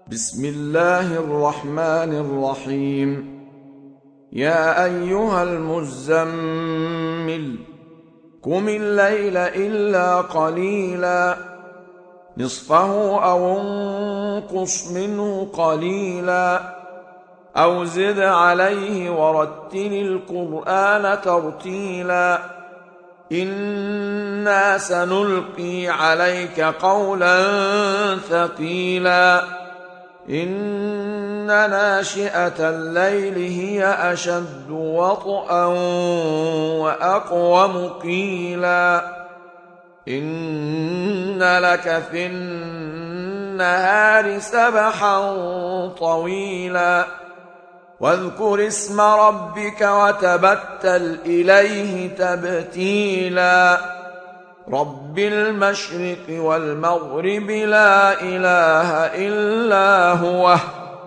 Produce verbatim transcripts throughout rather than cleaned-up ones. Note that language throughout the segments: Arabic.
بسم الله الرحمن الرحيم. يا أيها المزمل قم الليل إلا قليلا نصفه أو انقص منه قليلا أو زد عليه ورتل القرآن ترتيلا إنا سنلقي عليك قولا ثقيلا إن ناشئة الليل هي أشد وطئا وأقوم قيلا إن لك في النهار سبحا طويلا واذكر اسم ربك وتبتل إليه تبتيلا رب المشرق والمغرب لا إله إلا هو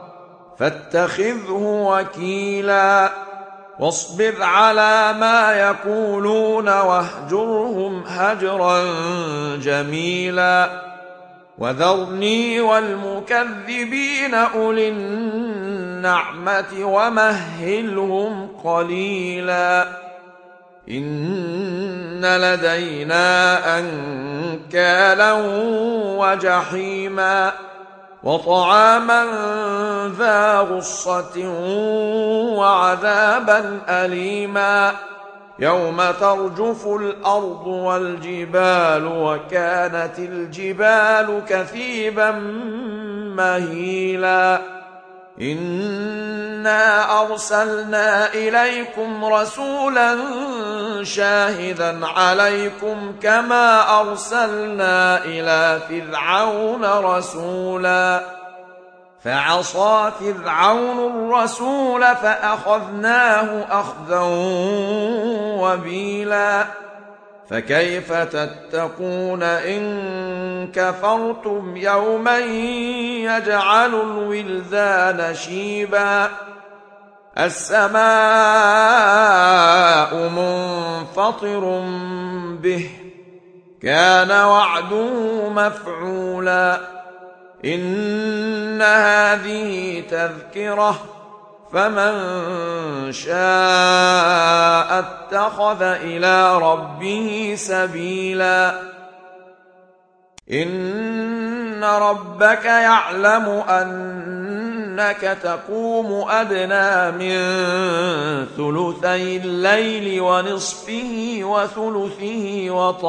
فاتخذه وكيلا واصبر على ما يقولون واهجرهم هجرا جميلا وذرني والمكذبين أولي النعمة ومهلهم قليلا إن لدينا أنكالا وجحيما وطعاما ذا غصة وعذابا أليما يوم ترجف الأرض والجبال وكانت الجبال كثيبا مهيلا إنا أرسلنا إليكم رسولا شاهدا عليكم كما أرسلنا إلى فرعون رسولا فعصى فرعون الرسول فأخذناه أخذا وبيلا فكيف تتقون إن كفرتم يوما يجعل الولدان شيبا السماء منفطر به كان وعده مفعولا إن هذه تذكرة فمن شاء اتخذ إلى ربه سبيلا إن ربك يعلم أنك تقوم أدنى من ثلثي الليل ونصفه وثلثه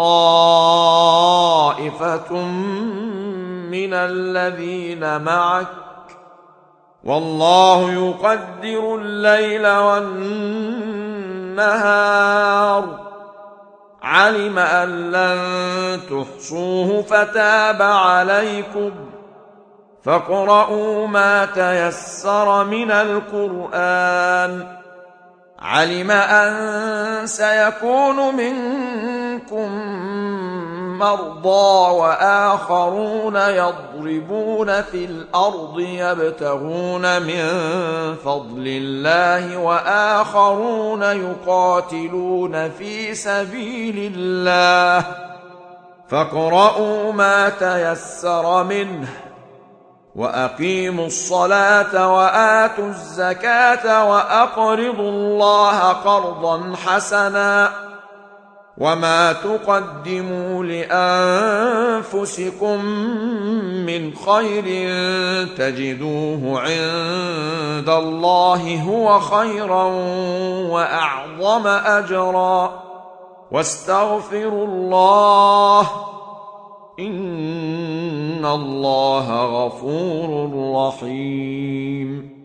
وطائفة من الذين معك والله يقدر الليل والنهار علم أن لن تحصوه فتاب عليكم فاقرؤوا ما تيسر من القرآن علم أن سيكون منكم مرضى وآخرون يضربون في الأرض يبتغون من فضل الله وآخرون يقاتلون في سبيل الله فاقرؤوا ما تيسر منه وأقيموا الصلاة وآتوا الزكاة وأقرضوا الله قرضا حسنا وما تقدموا لأنفسكم من خير تجدوه عند الله هو خيرا وأعظم أجرا واستغفروا الله إن الله غفور رحيم.